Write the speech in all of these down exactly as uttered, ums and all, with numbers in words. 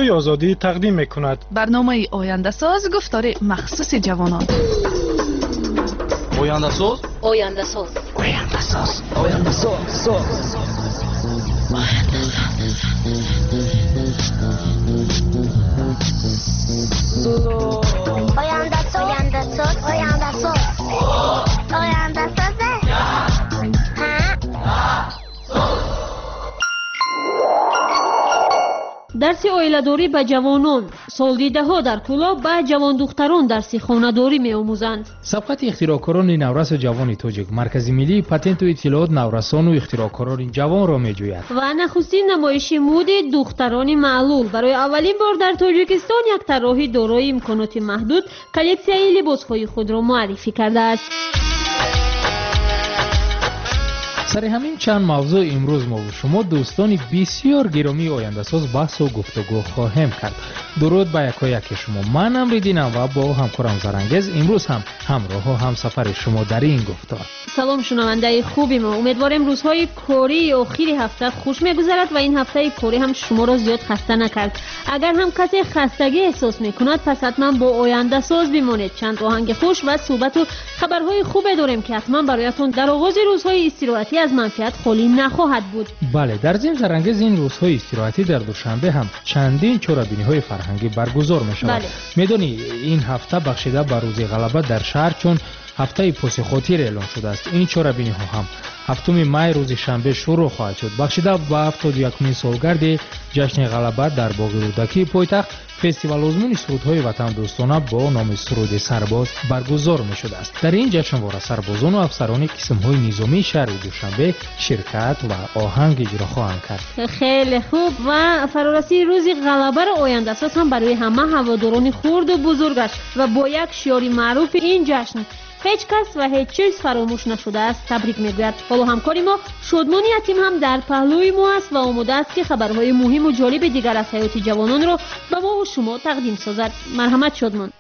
صدای آزادی تقدیم میکند. برنامه آینده ساز گفتار مخصوص جوانان. آینده ساز آینده ساز آینده ساز آینده ساز آینده ساز آینده ساز آینده ساز آینده ساز дарси оиладорӣ ба ҷавонон солдидаҳо дар кӯлоб ба ҷавондухтарон дарси хонадорӣ меомӯзанд. сабқати ихтироъкорони наврасу ҷавони тоҷик маркази миллии патенту иттилоот наврасону ихтироъкорони ҷавонро меҷӯяд ва нахустин намоиши мӯди духтарони маълул барои аввалин бор дар тоҷикистон як тарроҳи дорои имконоти маҳдуд коллексияи либосҳои худро муаррифӣ кардааст. сари ҳамин чанд мавзӯъ имрӯз мо бо шумо дӯстони бисёр гиромии ояндасоз баҳсу гуфтугӯ хоҳем кард. дуруд ба якояки шумо. ман амридинам ва бо ҳамкорам зарангез имрӯз ҳам ҳамроҳу ҳамсафари шумо дар ин гуфтор. салом шунавандаи хуби мо, умедворем рӯзҳои кории охири ҳафта хуш мегузарад ва ин ҳафтаи корӣ ҳам шуморо зиёд хаста накард. агар ҳам касе хастагӣ эҳсос мекунад, пас ҳатман бо ояндасоз бимонед. чанд оҳанги хуш ва суҳбату хабарҳои хубе дорем ки ҳатман бароятон дар оғози рӯзҳои истироҳатӣ аз манфиат холӣ нахоҳад буд. бале, дар зим зарангез ин рӯзҳои истироҳатӣ дар душанбе ҳам чандин чорабиниҳои фарҳангӣ баргузор мешавад. медонӣ ин ҳафта бахшида ба рӯзи ғалаба дар шаҳр чун ҳафтаи посихотир эълон шудааст. ин чорабиниҳо ҳам ҳафтуми май рӯзи шанбе шурӯъ хоҳад шуд. бахшида ба ҳафтоду якумин солгарди ҷашни ғалаба дар боғи рӯдакии пойтахт фестивал озмуни сурудҳои ватандӯстона бо номи суруди сарбоз баргузор мешудааст. дар ин ҷашнвора сарбозону афсарони қисмҳои низомии шаҳри душанбе ширкат ва оҳанг иҷро хоҳанд кард. хеле хуб. ва фарорасии рӯзи ғалабаро ояндасоз ҳам барои ҳама ҳаводорони хурду бузургаш ва бо як шиёри маъруфи ин ҷашн ҳеҷ кас ва ҳеҷ чиз фаромӯш нашудааст табрик мегӯяд. ҳоло ҳамкори мо шодмони ятим ҳам дар паҳлӯи мо аст ва омодааст ки хабарҳои муҳиму ҷолиби дигар аз ҳаёти ҷавононро ба мову шумо тақдим созад. марҳамат шодмон.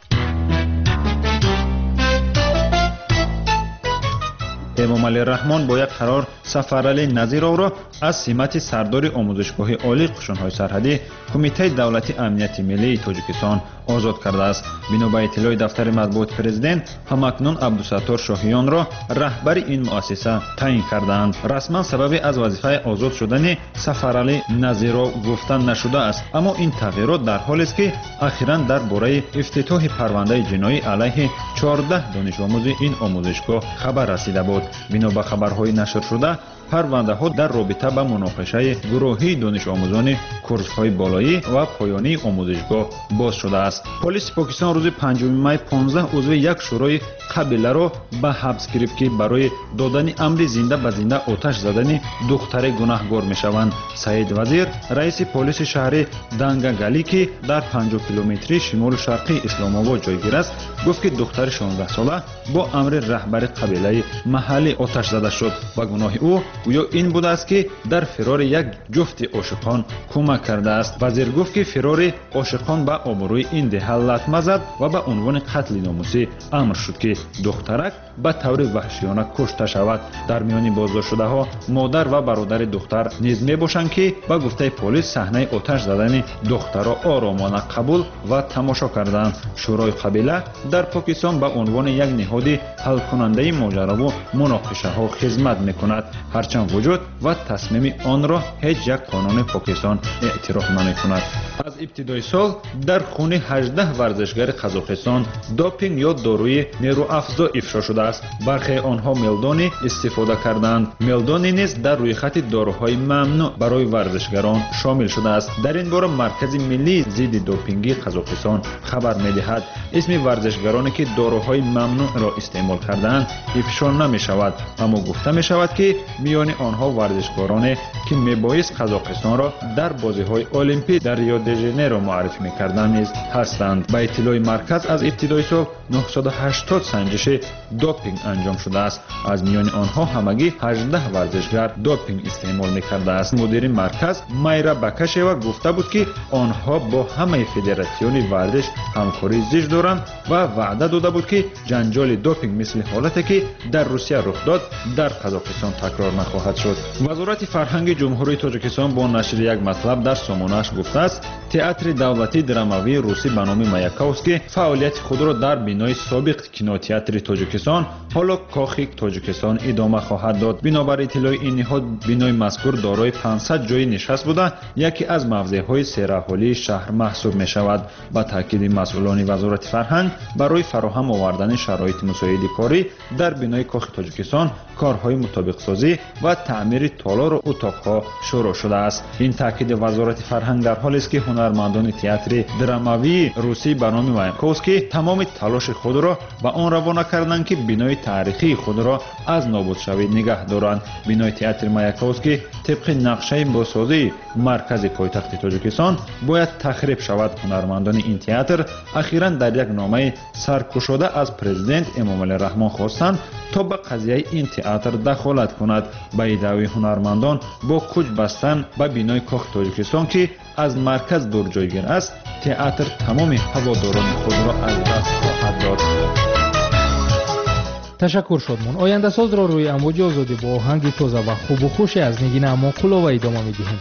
эмомалӣ раҳмон бо як қарор сафарали назировро аз симати сардори омӯзишгоҳи олии қушунҳои сарҳадӣ кумитаи давлати амнияти миллии тоҷикистон озод кардааст. бино ба иттилои дафтари матбуоти президент ҳамакнун абдусаттор шоҳиёнро раҳбари ин муассиса таъин кардаанд. расман сабаби аз вазифаи озод шудани сафарали назиров гуфта нашудааст, аммо ин тағйирот дар ҳолест ки ахиран дар бораи ифтитоҳи парвандаи ҷиноӣ алайҳи чордаҳ донишомӯзи ин омӯзишгоҳ хабар расида буд. бино ба хабарҳои нашр шуда парвандаҳо дар робита ба муноқишаи гурӯҳии донишомӯзони курсҳои болоӣ ва поёнии омӯзишгоҳ боз шудааст. полиси покистон рӯзи панҷуми май понздаҳ узви як шӯрои қабиларо ба ҳабс гирифт ки барои додани амри зинда ба зинда оташ задани духтаре гунаҳгор мешаванд. саид вазир раиси полиси шаҳри дангагалӣ ки дар панҷоҳ километри шимолу шарқии исломобод ҷойгир аст, гуфт ки духтари шонздаҳсола бо амри раҳбари қабилаи маҳаллӣ оташ зада шуд ва гуноҳи ӯ гӯё ин будааст ки дар фирори як ҷуфти ошиқон кӯмак кардааст. вазир гуфт ки фирори ошиқон ба обрӯи ин деҳа латма зад ва ба унвони қатли номусӣ амр шуд ки духтарак ба таври ваҳшиёна кушта шавад. дар миёни боздоштшудаҳо модар ва бародари духтар низ мебошанд ки ба гуфтаи полис саҳнаи оташ задани духтаро оромона қабул ва тамошо карданд. шӯрои қабила дар покистон ба унвони як неҳоди ҳалкунандаи моҷарову муноқишаҳо хизмат мекунад, ҳарчанд вуҷуд ва тасмими онро ҳеҷ як қонуни покистон эътироф намекунад. аз ибтидои сол дар хуни ҳаждаҳ варзишгари қазоқистон допинг ё доруи нерӯафзо ифшо шудааст. бархе онҳо мелдони истифода карданд. мелдони низ дар рӯйхати доруҳои мамнӯъ барои варзишгарон шомил шудааст. дар ин бора маркази миллии зидди допингии қазоқистон хабар медиҳад, исми варзишгароне ки доруҳои мамнӯъро истеъмол кардаанд ифшо намешавад, аммо гуфта мешавад ки миёни онҳо варзишгороне ки мебоист қазоқистонро дар бозиҳои олимпӣ дар рио де жанейро муаррифӣ мекарданд низ ҳастанд. ба иттилои марказ аз ибтидои сол нӯҳсоду ҳаштод санҷиши допинг анҷом шудааст. аз миёни онҳо ҳамагӣ ҳаждаҳ варзишгар допинг истеъмол мекардааст. мудири марказ майра бакашева гуфта буд ки онҳо бо ҳамаи федератсиони варзиш ҳамкорӣ зич доранд ва ваъда дода буд ки ҷанҷоли допинг мисли ҳолате ки дар русия рух дод дар қазоқистон такрор нахоҳад шуд. вазорати фарҳанги ҷумҳурии тоҷикистон бо нашри як матлаб дар сомонааш гуфтааст театри давлатии драмавии русӣ ба номи Маяковский фаъолияти худро дар бинои собиқ кинотеатри Тоҷикистон ҳоло Кохи Тоҷикистон идома хоҳад дод. Бинобар иттилои ин ниҳод бинои мазкур дорои пансад ҷои нишаст буда яке аз мавзеъҳои сераҳолии шаҳр маҳсуб мешавад. Ба таъкиди масъулони вазорати фарҳанг барои фароҳам овардани шароити мусоиди корӣ дар бинои Кохи Тоҷикистон корҳои мутобиқсозӣ ва таъмири толору утоқҳо шурӯъ шудааст. Ин таъкиди вазорати фарҳанг дар ҳолест ки ҳунармандони театри драмавии русӣ ба номи Маяковский тамоми талоши худро ба он равона карданд ки бинои таърихии худро аз нобудшавӣ нигаҳ доранд. Бинои театри Маяковский тибқи нақшаи босозии маркази пойтахти Тоҷикистон бояд тахриб шавад. ҳунармандони ин театр ахиран дар як номаи саркушода аз президент Эмомалӣ Раҳмон хостанд то ба қазияи ин театр дахолат кунад. ба иддаъои ҳунармандон бо куч бастан ба бинои Кохи Тоҷикистон ки аз марказ дур ҷойгир аст, театр тамоми ҳаводорони худро аз даст хоҳад дод. ташаккур Шодмон. Ояндасозро рӯи амвоҷи озодӣ бо оҳанги тоза ва хубу хуше аз Нигина Амонқулова идома медиҳем.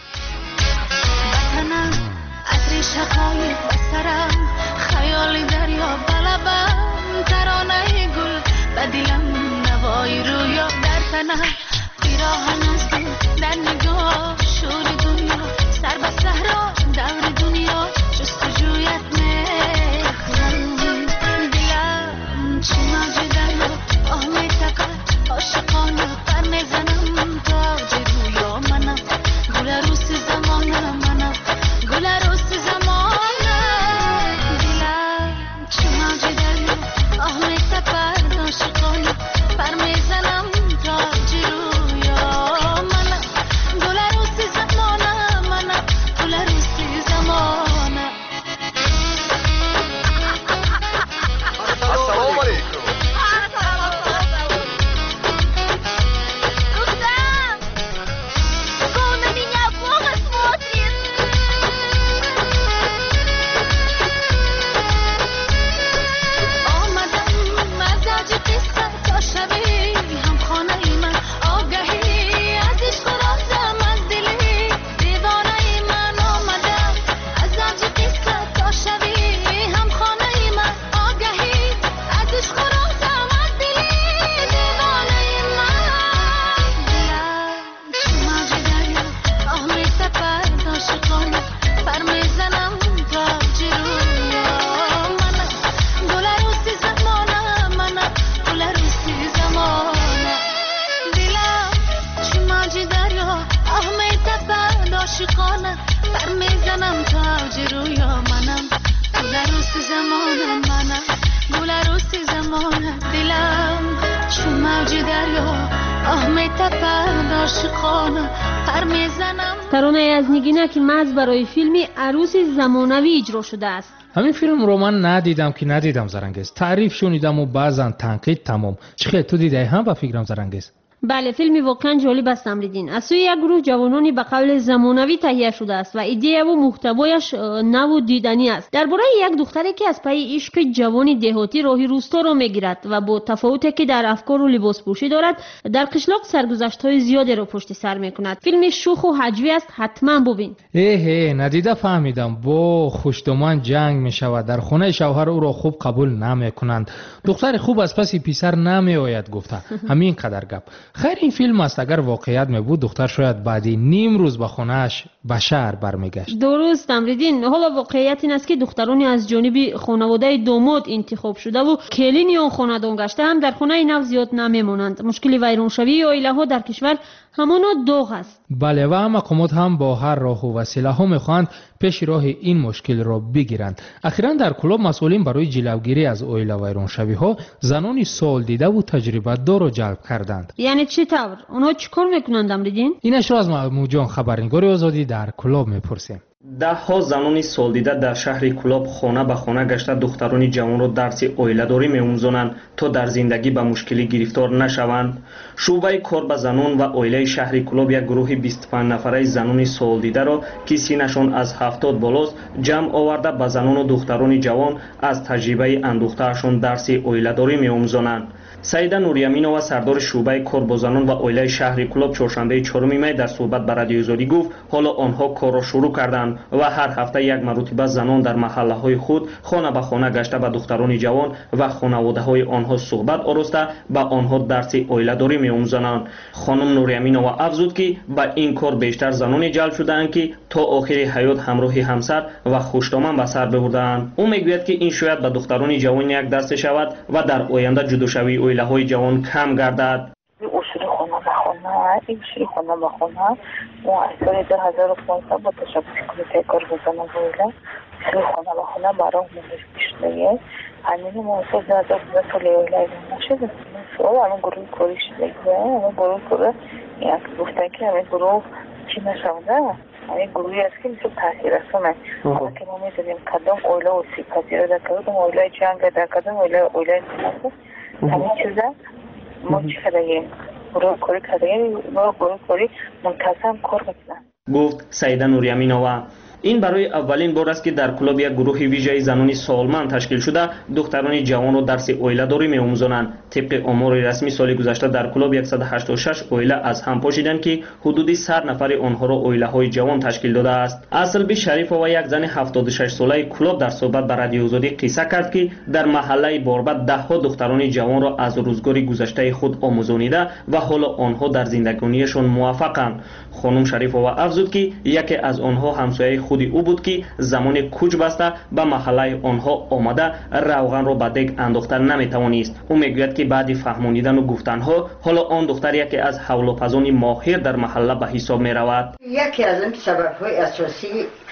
таронаи аз Нигина ки маҳз барои филми Арӯси замонавӣ иҷро шудааст. ҳамин филмро ман надидам ки надидам Зарангез. таъриф шунидаму баъзан танқид тамом. чӣ хел ту дидаи ҳам ба фикрам Зарангез? бале, филми воқеан ҷолиб аст Амриддин. аз сӯи як гурӯҳ ҷавонони ба қавли замонавӣ таҳия шудааст ва идеяву муҳтавояш наву диданӣ аст. дар бораи як духтаре ки аз пайи ишқи ҷавони деҳотӣ роҳи рӯсторо мегирад ва бо тафовуте ки дар афкору либоспӯшӣ дорад, дар қишлоқ саргузаштҳои зиёдеро пушти сар мекунад. филми шуху ҳаҷвӣ аст, ҳатман бубин. эҳе, надида фаҳмидам. бо хушдоман ҷанг мешавад. дар хонаи шавҳар ӯро хуб қабул намекунанд. духтари хуб аз паси писар намеояд гуфта. ҳамин қадар гап. хайр ин филм аст. агар воқеият мебуд, духтар шояд баъди ним рӯз ба хонааш ба шаҳр бармегашт. дуруст Амриддин. ҳоло воқеият ин аст ки духтарони аз ҷониби хонаводаи домод интихоб шудаву келини он хонадон гашта ҳам дар хонаи нав зиёд намемонанд. мушкили вайроншавии оилаҳо дар кишвар ҳамоно доғ аст. бале, ва мақомот ҳам бо ҳар роҳу василаҳо мехоҳанд пеши роҳи ин мушкилро бигиранд. ахиран дар кулоб масъулин барои ҷилавгирӣ аз оила вайроншавиҳо занони солдидаву таҷрибадорро ҷалб карданд. яъне чӣ тавр? онҳо чӣ кор мекунанд Амриддин? инашро аз маъмуҷон, хабарнигори Озодӣ дар Кулоб мепурсем. даҳҳо занони солдида дар шаҳри Кулоб хона ба хона гашта духтарони ҷавонро дарси оиладорӣ меомӯзонанд то дар зиндагӣ ба мушкилӣ гирифтор нашаванд. шуъбаи кор ба занон ва оилаи шаҳри Кулоб як гурӯҳи бисту панҷ нафараи занони солдидаро ки синашон аз ҳафтод болост ҷамъ оварда ба занону духтарони ҷавон аз таҷрибаи андӯхтаашон дарси оиладорӣ меомӯзонанд. Саида Нурияминова, сардори шуъбаи кор бо занон ва оилаи шаҳри Кулоб, чоршанбеи чорум май дар суҳбат ба радиоизодӣ гуфт, ҳоло онҳо корро шурӯъ карданд بودند و هر هفته یک مرتبه زنان در محله‌های خود خانه به خانه گشته به دختران جوان و خانواده‌های آنها صحبت آراسته به آنها درس اویله‌داری می‌آموزانند. خانم نوریامینова افزود که به این کار بیشتر زنانی جلب شده‌اند که تا آخر حیات همراه همسر و خوش‌دامن به سر ببردند. او میگوید که این شاید به دختران جوان یک درس شود و در آینده جداشوی اویله‌های جوان کم گردد. اصول خانه به خانه این اصول خانه به خانه و از سال دو هزار و پانزده با تشبیه کمیته کارگزاران اویله اصول خانه به خانه برای آموزش شده. همین موضوع دو هزار و پانزده سال اویله نشده. سوال همین گروه کاری شده. همین گروه کاری یک گفتن که همین گروه چی نشده. همین گروهی است که مثل تاثیر رسانه. حالا که ما می‌دونیم کدام اویله و سی پذیره در کدام اویله جنگ در کدام اویله اویله نشده. همین چیزه ما چی کردیم؟ گروه کاری کردیم و گروه کاری منتظم کار میکنن. گفت سیده نوریامینова. این برای اولین بار است که در کلوب یک گروه ویژه زنانی سالمند تشکیل شده دختران جوان را درس اویله‌داری می‌آموزانند. طبق آمار رسمی سال گذشته در کلوب صد و هشتاد و شش اویله از هم پاشیدند که حدود صد نفر آنها را اویله‌های جوان تشکیل داده است. اصلبی شریفова یک زن هفتاد و شش ساله کلوب در صحبت به رادیو آزادی قصه کرد که در محله باربد ده ها دختران جوان را از روزگار گذشته خود آموزانیده و حالا آنها در زندگانیشان موفقند. خانم شریفова افزود که یکی از آنها همسایه خود او بود که زمان کوچ بسته به محله آنها آمده روغن را به دیگ انداختن نمیتوانست. او میگوید که بعد فهمانیدن و گفتنها حالا آن دختر یکی از حول‌وپزان ماهر در محله به حساب می رود. یکی از این سبب‌های اساسی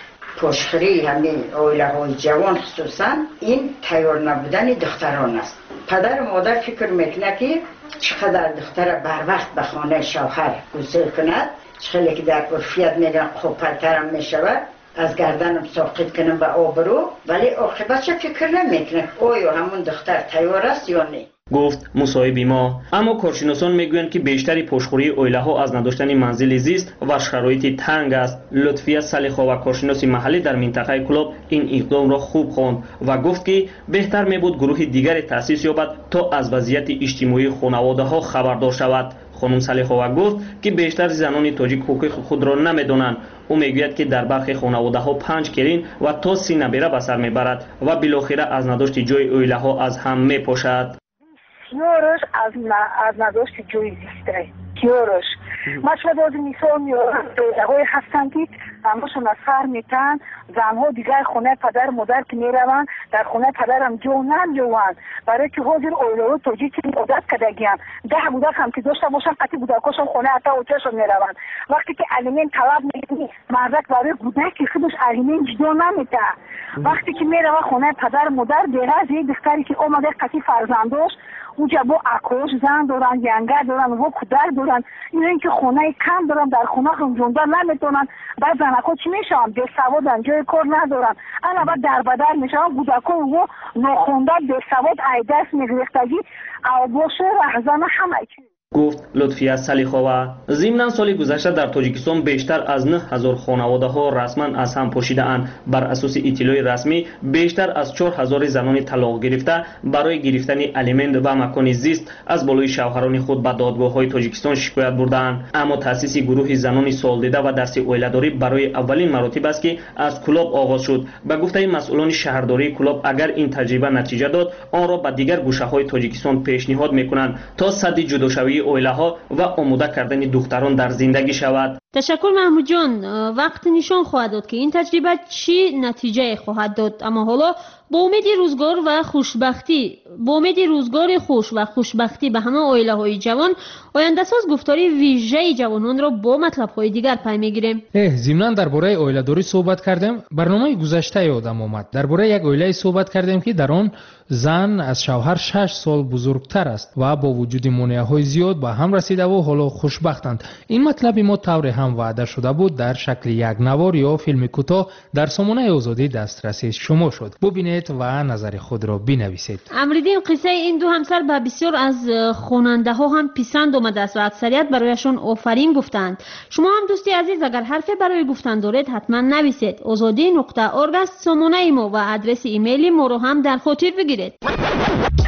پشتخوری همین اویله‌های جوان خصوصا این تیار نبودن دختران است. پدر و مادر فکر میکنه که چقدر دختر بر وقت به خانه شوهر گذار کند، چقدر که در عرفیت میگن خوب‌ترم میشود، از گردنم ساقط کنم به آبرو، ولی عاقبتش فکر نمیکنه آیا همون دختر تیار است یا نه. گفت مصاحب ما. اما کارشناسان میگویند که بیشتری پشتخوری اویله ها از نداشتن منزل زیست و شرایط تنگ است. لطفیه صالح‌ها و کارشناس محلی در منطقه کلوب این اقدام را خوب خواند و گفت که بهتر میبود گروه دیگری تأسیس یابد تا از وضعیت اجتماعی خانواده ها خبردار شود. خانم صالح‌ها گفت که بیشتر زنان تاجیک حقوق خود را نمیدانند. او میگوید که در برخی خانواده ها پنج کرین و تا سی نبیره به سر میبرد و بالاخره از نداشت جای اویله ها از هم میپاشد. بسیارش از, از نداشت جای زیسته بسیارش ما شما باز مثال میارم دویله‌های هستن که همشون از سر میتن زنها دیگر خونه پدر مادر که میروند در خونه پدرم جو نمیوند برای که حاضر اویله‌های توجیه که عادت کردگیم ده بودک هم که داشته باشن قطعی بودکاشون خونه حتی اوچهشون میروند وقتی که الیمن طلب میکنی مردک برای بودک که خودش الیمن جدا نمیده وقتی که میروه خونه پدر مادر دیره از یه دختری که اومده قطعی فرزندش اونجا با اکوش زن دارن ینگر دارن و کودک دارن اینا اینکه خونه کم دارن در خونه هم جونده نمیتونن بعد زنکا چی میشن به سوادن جای کار ندارن انا بعد در بدر میشن بودکا و ناخونده به سواد ایدس میگرفتگی او باشه رهزن همه چی. گفت لطفیه صالح‌ها. ضمن سال گذشته در تاجیکستان بیشتر از نه هزار خانواده ها رسما از هم پاشیده اند. بر اساس اطلاع رسمی بیشتر از چهار هزار زنان طلاق گرفته برای گرفتن الیمنت و مکان زیست از بالای شوهران خود به دادگاه‌های تاجیکستان شکایت بردند. اما تأسیس گروه زنان سالدیده و درس اویله‌داری برای اولین مراتب است که از کلوب آغاز شد. به گفته مسئولان شهرداری کلوب اگر این تجربه نتیجه داد آن را به دیگر گوشه‌های تاجیکستان پیشنهاد می‌کنند تا سد جداشوی اویله ها و آماده کردن دختران در زندگی شود. تشکر محمود جان. وقت نشان خواهد داد که این تجربه چی نتیجه خواهد داد اما حالا با امید روزگار و خوشبختی با امید روزگار خوش و خوشبختی به همه اویله های جوان آینده ساز گفتاری ویژه جوانان را با مطلب های دیگر پی میگیریم. ضمن درباره اویله داری صحبت کردیم. برنامه گذشته یادم آمد درباره یک اویله صحبت کردیم که در آن زن از شوهر شش سال بزرگتر است و با وجود مانع های زیاد با هم رسیده و حالا خوشبختند. این مطلب ما طور هم وعده شده بود در شکل یک نوار یا فیلم کوتاه در سامانه آزادی دسترسی شما شد. ببینید و نظر خود را بنویسید. امریدین قصه این دو همسر به بسیار از خواننده ها هم پسند آمده است و اکثریت برایشان آفرین گفتند. شما هم دوستی عزیز اگر حرفی برای گفتن دارید حتما نویسید. آزادی نقطه ارگ است سامانه ما و آدرس ایمیل ما رو هم در خاطر بگیرید.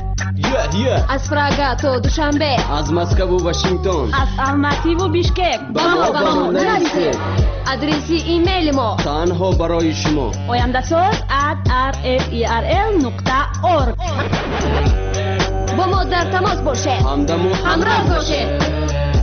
از پراگا تا دوشنبه، از مسکو و واشنگتن، از الماتی و بیشکک. با ما با ما نرسید. ادرسی ایمیل ما تنها برای شما oyandasaz at r f e r l نقطه org. با ما در تماس باشید، همدم و همراه باشید.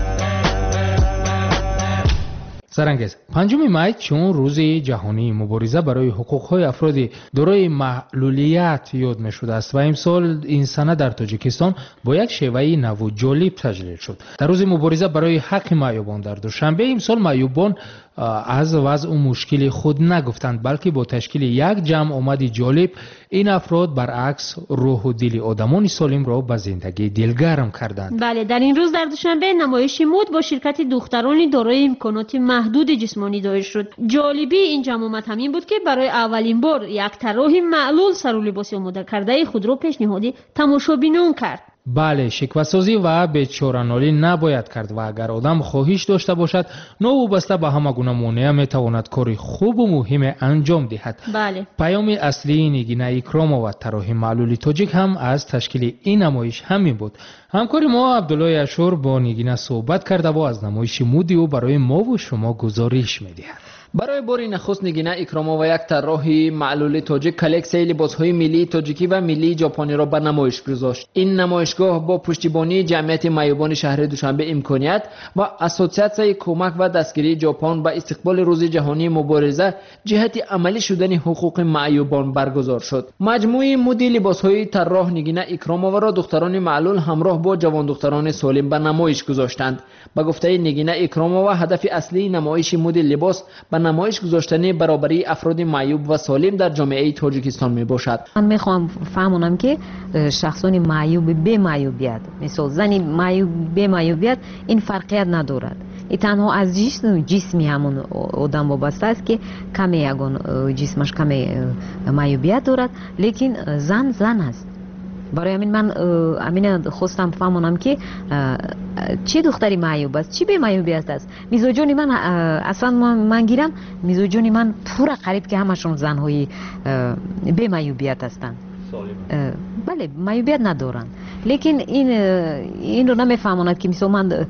سرانگیز پنجم می چون روز جهانی مبارزه برای حقوق‌های افراد دارای معلولیت یاد می‌شده است و امسال این سنه در تاجیکستان با یک شیوه نو و جالب تجلیل شد. در روز مبارزه برای حق معیوبان در دوشنبه امسال معیوبان از وضع و مشکل خود نگفتند، بلکه با تشکیل یک جمع آمد جالب این افراد برعکس روح و دل آدمان سالم را به زندگی دلگرم کردند. بله، در این روز در دوشنبه نمایش مد با شرکت دختران دارای امکانات محدود جسمانی دایر شد. جالبی این جمع آمد همین بود که برای اولین بار یک طراح معلول سر و لباس آماده کرده خود را پیشنهادی تماشابینان کرد. بله، شکوه‌سازی و بیچاره‌نالی نباید کرد و اگر آدم خواهش داشته باشد نوابسته به همه گونه مانع میتواند کاری خوب و مهم انجام دهد. بله. پیام اصلی نگینه اکرامова و طراح معلول تاجیک هم از تشکیل این نمایش همین بود. همکار ما عبدالله اشور با نگینه صحبت کرده و از نمایش مودی و برای ما و شما گزارش می‌دهد. برای بار نخست نگینه اکرامova یک طراح معلول تاجیک کلکسیون لباس‌های ملی تاجیکی و ملی ژاپنی را به نمایش گذاشت. این نمایشگاه با پشتیبانی جمعیت معیوبان شهر دوشنبه امکانیت و اسوسیاسیون کمک و دستگیری ژاپن به استقبال روز جهانی مبارزه جهت عملی شدن حقوق معیوبان برگزار شد. مجموعه مدل لباس‌های طراح نگینه اکرامova را دختران معلول همراه با جوان دختران سالم به نمایش گذاشتند. به گفته نگینه اکرامova هدف اصلی نمایش مدل لباس به نمایش گذاشتن برابری افراد معیوب و سالم در جامعه تاجیکستان می باشد. من میخوام فهمونم که شخصان معیوب به معیوبیت، مثل زنی معیوب به معیوبیت این فرقیت ندارد. این تنها از جسم جسمی همون آدم وابسته است که کمی یگان جسمش کمی معیوبیت دارد، لیکن زن زن است. برای همین من امین خواستم فهمونم که چه دختری معیوب است، چی به معیوبیت است. میزوجونی من اصلا من گیرم میزوجونی من پورا قریب که همشون زنهای به معیوبیت هستند. بله، معیوبیت ندارن، لیکن این این رو نمیفهموند که مثلا من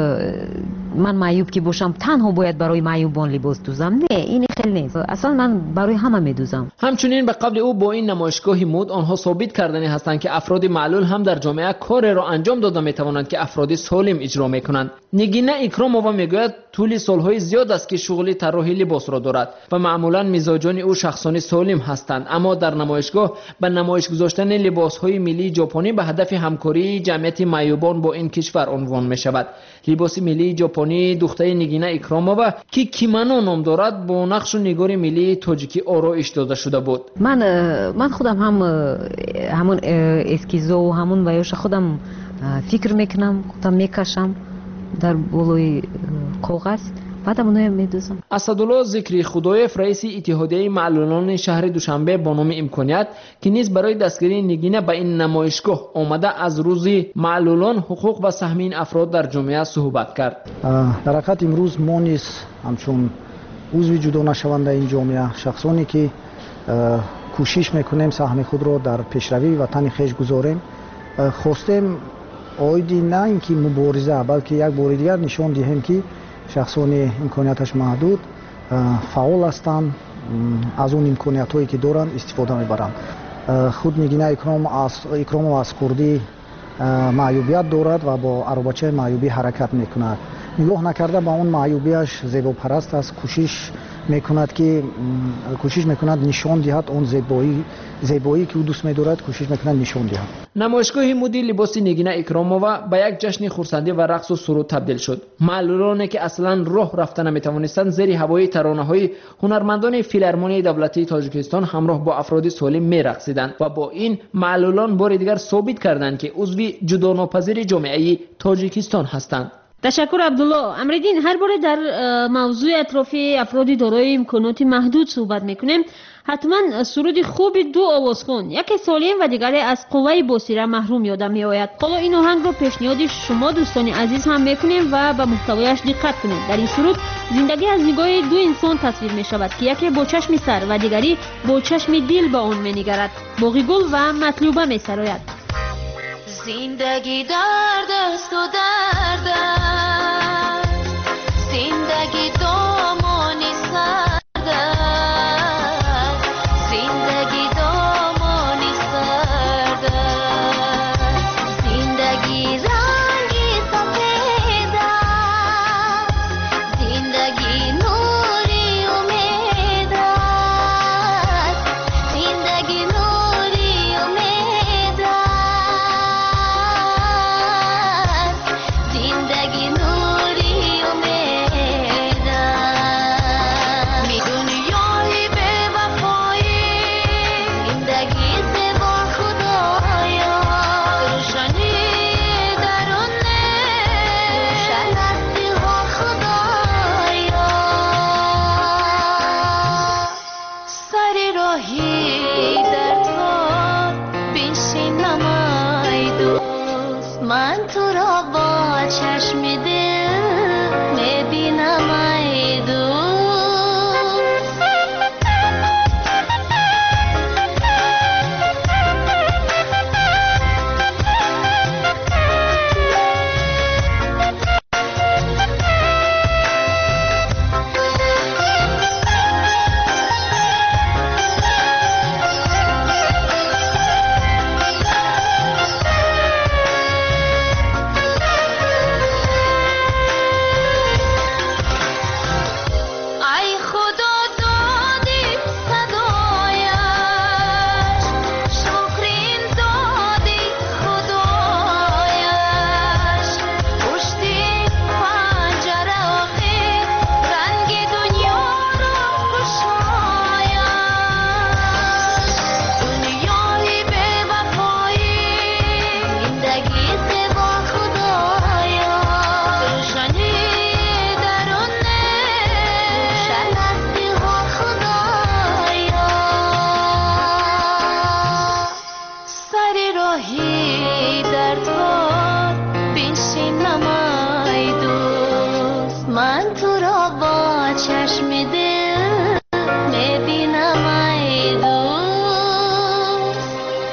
من معیوب که باشم تنها باید برای معیوبان لباس دوزم. نه، این خیلی نیست. اصلا من برای همه میدوزم. همچنین به قبل او با این نمایشگاه مد آنها ثابت کردنی هستند که افراد معلول هم در جامعه کار را انجام داده میتوانند که افراد سالم اجرا میکنند. نگینه اکرامova میگوید طول سالهای زیاد است که شغل طراحی لباس را دارد و معمولا مزاجان او شخصان سالم هستند، اما در نمایشگاه به نمایش گذاشتن لباس‌های ملی ژاپنی به هدف همکاری جمعیت معیوبان با این کشور عنوان می‌شود. لباس ملی ژاپنی دختر نگینه اکرامova که کیمانو نام دارد با نقش و نگار ملی تاجیکی آرایش داده شده بود. من من خودم هم همون اسکیزو و همون ویوش خودم فکر میکنم، خودم میکشم در بالای کاغذ، بعدم اونو میدوزم. اسدالله ذکری خدایف رئیس اتحادیه معلولان شهر دوشنبه با نام امکانیت که نیز برای دستگیری نگینه به این نمایشگاه آمده از روز معلولان حقوق و سهم این افراد در جامعه صحبت کرد. در حقیقت امروز ما نیز همچون عضو جدا نشونده این جامعه شخصانی که کوشش میکنیم سهم خود را در پیشروی وطن خویش گذاریم، خواستیم آیدی نه اینکه مبارزه بلکه یک بار دیگر نشان دهیم که شخصان امکانیتش محدود فعال هستند، از اون امکانیت هایی که دارند استفاده میبرند. خود نگینه اکرام از اکرام و از کردی معیوبیت دارد و با عربچه معیوبی حرکت میکند. نگاه نکرده با اون معیوبیش زیبا پرست است، کوشش میکند که کوشش میکند نشان دهد اون زیبایی زیبایی که او دوست می‌دارد، کوشش میکند نشان دهد. نمایشگاه مدل لباس نگینه اکرامova به یک جشن خرسندی و رقص و سرود تبدیل شد. معلولانی که اصلا راه رفتن نمیتوانستند زیر هوای ترانه‌های هنرمندان فیلارمونی دولتی تاجیکستان همراه با افراد سالم می‌رقصیدند و با این معلولان بار دیگر ثابت کردند که عضو جداناپذیر جامعه تاجیکستان هستند. تشکر عبدالله. امریدین، هر بار در موضوع اطرافی افرادی دارای امکانات محدود صحبت میکنیم، حتما سرود خوب دو آوازخوان، یکی سالم و دیگری از قوه بصیره محروم یادم می آید. حالا این آهنگ رو پیشنهاد شما دوستان عزیز هم میکنیم و به محتویش دقت کنید. در این سرود زندگی از نگاه دو انسان تصویر می شود که یکی با چشم سر و دیگری با چشم دل به آن می نگرد. باقی گل و مطلوبه می سراید. زندگی درد است و درد است، زندگی دامانی سرد است، زندگی دامانی سرد است، زندگی رنگی سفید است، زندگی نوری امید است، زندگی نوری امید است، زندگی نوری امید است. می دنیای بی وفایی، زندگی زیبا خدایا، روشنی درونه روشن است دلها خدایا. سر راهی در تو بنشینم ای دوست، من تو را با چشم دل میبینم ای دوست. ای خدا دادی صدایش، شکرین دادی خدایش، پشتی پنجره آخر رنگ دنیا را گشایش. دنیای بی وفایی، زندگی زیبا خدایا، روشنی درونه روشن است دلها خدایا. سر راهی در تو بنشینم ای دوست، من تو را با چشم دل میبینم ای دوست.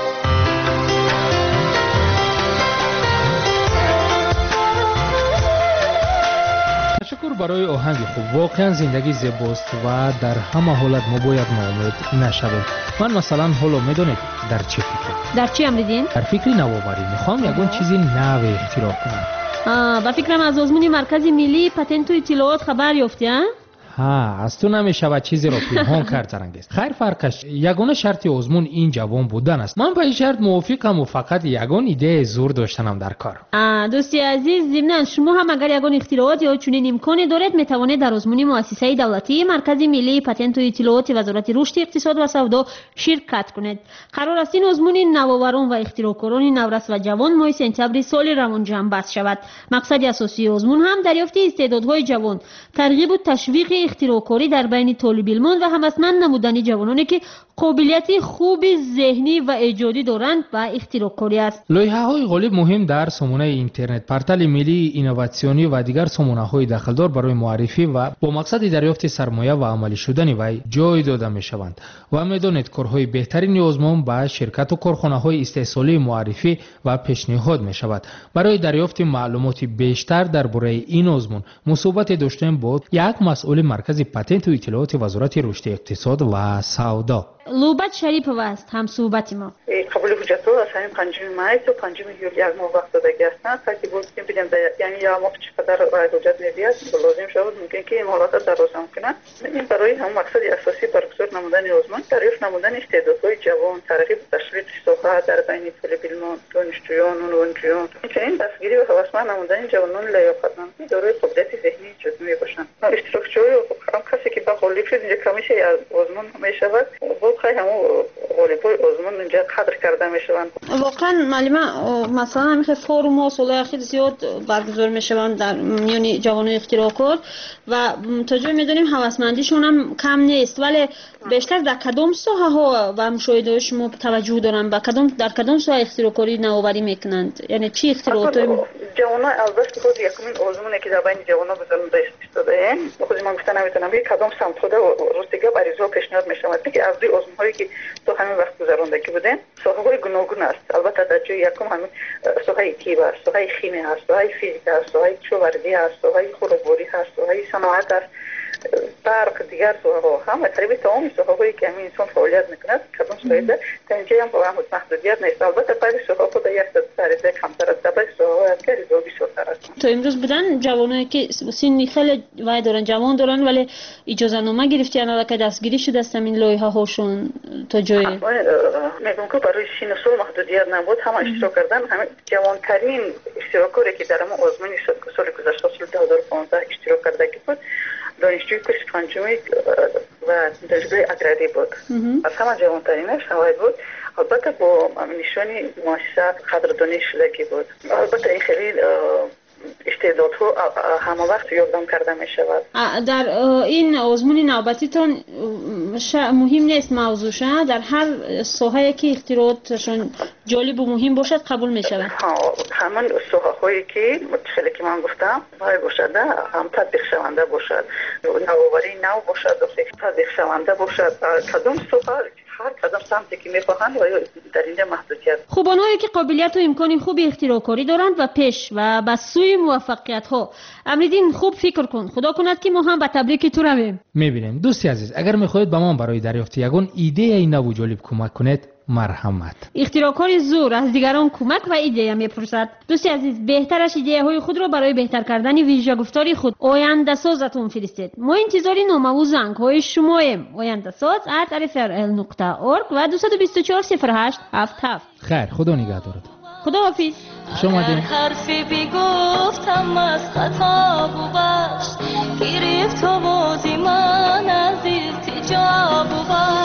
تشکر برای آهنگ خوب. واقعا زندگی زیباست و در همه حالت ما باید ناامید نشویم. من مثلا حالا میدونید در چه فکر؟ در چی امریدین؟ در فکر نوآوری. میخوام یگون چیزی نو اختراع کنم. آه، با فکرم از آزمون مرکز ملی پتنت و اطلاعات خبر یافتی ها؟ ها، از تو نمیشود چیزی را پنهان کرد زرنگیز. خیر فرقش یگانه شرط آزمون این جوان بودن است. من به این شرط موافقم و فقط یگان ایده زور داشتنم در کار. آه، دوستی عزیز، ضمناً شما هم اگر یگان اختراعات یا چنین امکانی دارید میتوانید در آزمون مؤسسه دولتی مرکز ملی پتنت و اطلاعات وزارت رشد اقتصاد و سودا شرکت کنید. قرار است این آزمون نوآوران و اختراعکاران نورس و جوان ماه سپتامبر سال روان جمع بست شود. مقصد اساسی آزمون هم دریافت استعدادهای جوان، ترغیب و تشویق اختراعکاری در بین طالب علمان و همسنن نمودن جوانانی که قابلیت خوب ذهنی و ایجادی دارند و اختراعکاری است. لایحه‌های غالب مهم در سامانه اینترنت، پورتال ملی اینوواسیونی و دیگر سامانه‌های داخلدار برای معرفی و با مقصد دریافت سرمایه و عملی شدن وی جای داده می‌شوند. و می‌دانید کارهای بهترین آزمون با شرکت و کارخانه‌های استحصالی معرفی و پیشنهاد می‌شود. برای دریافت معلومات بیشتر درباره این آزمون مصاحبت داشتیم با یک مسئول مرکز پتنت و اطلاعات وزارت رشد اقتصاد و سودا. لوبت شریفова است هم صحبت ما. قبول حجت ها از همین پنجم مای تا پنجم یولی یک ماه وقت دادگی هستند. فکر بود که بگم یعنی یا ماه چقدر باید حجت می‌دهد لازم شود ممکن که این حالات دراز کنند. این برای هم مقصد اساسی برگزار نمودن آزمون دریافت نمودن استعدادهای جوان، ترغیب تشویق صحبت در بین طالب علمان، دانشجویان و نوجوانان. همچنین دستگیری و هوسمند نمودن جوانان لیاقتمند دارای قدرت ذهنی جزئی باشند. اشتراکچوی هم کسی که با غالب شد اینجا کمیشه از آزمون میشود. بود خیلی همون غالبای آزمون اینجا قدر کرده میشوند. واقعا معلومه مثلا همین فورم و سال اخیر زیاد برگزار میشوند در میان جوانان اختراعکار و تا جایی میدونیم هوسمندیشون هم کم نیست، ولی بیشتر در کدام ساحه ها و مشاهده شما توجه دارن؟ با کدام در کدام ساحه اختراعکاری نوآوری میکنند؟ یعنی چی اختراعات جوانا البته خود یکمین آزمونه که در بین جوانا گذرانده استفاده خود من گفتن نمیتونم بگم کدام سمت خود راستگی عریضا پیشنهاد میشود که از دوی آزمون هایی که تو همین وقت گذراندگی بودن ساحه های گوناگون است. البته در جای یکم همین ساحه طب است، ساحه شیمی است، ساحه فیزیک است، ساحه کشاورزی است، ساحه خودروباری است، ساحه صنعت است، برق دیگر ساحه ها هم تقریبا تمام ساحه هایی که همین انسان فعالیت میکند کدام ساحه در اینجا هم با هم محدودیت نیست. البته بعضی ساحه خود یک درجه کمتر است، بعضی ساحه از کاری زو بیشتر است. تو امروز بودن جوانایی که سنی خیلی وای دارن، جوان دارن ولی اجازه نامه گرفتن که دستگیری شده است این لایحه هاشون تا جای میگم که برای سن سال محدودیت نبود، همه اشتراک کردن. همه جوانترین اشتراکاری که در ما آزمون سال گذشته سال دو هزار و پانزده اشتراک کرده بود دانشجوی کورس پنجمی و دانشگاه اگراری بود. از همه جوانترینش هوای بود. البته با نشانی مؤسسه قدردانی شدگی بود. البته این خیلی استعدادها همه وقت یادداشت کرده می شود. در این آزمون نوبتیتون مهم نیست موضوعش، در هر ساحه‌ای که اختراعاتشون جالب و مهم باشد قبول می شود. ها همان ساحه هایی که متخیلی که من گفتم های باشد هم تطبیق شونده باشد، نوآوری نو باشد و تطبیق شونده باشد. کدام ساحه هر کدام سمتی که می‌خواهند و در اینجا محدودیت. خوبان‌هایی که قابلیت و امکان خوب اختراع‌کاری دارند و پیش و به سوی موفقیت‌ها. امریدین خوب فکر کن، خدا کند که ما هم به تبریک تو رویم. می‌بینیم دوستی عزیز، اگر می‌خواهید به ما برای دریافت یگان ایده ای نو جالب کمک کنید، مرحمت. اختراعکار زور از دیگران کمک و ایده می‌پرسد. دوستی عزیز، بهترش ایده های خود را برای بهتر کردن ویژه گفتاری خود آینده سازتون فرستید. ما انتظاری نامه و زنگ های شماییم آینده ساز ات ار اف ار ال نقطه اورگ و دو دو چهار صفر هشت هفت هفت. خیر، خدا نگهدارت. خدا حافظ. خوش آمدین. حرفی بی گفتم از خطا و بخش گرفت و بازی من از التجا و بخش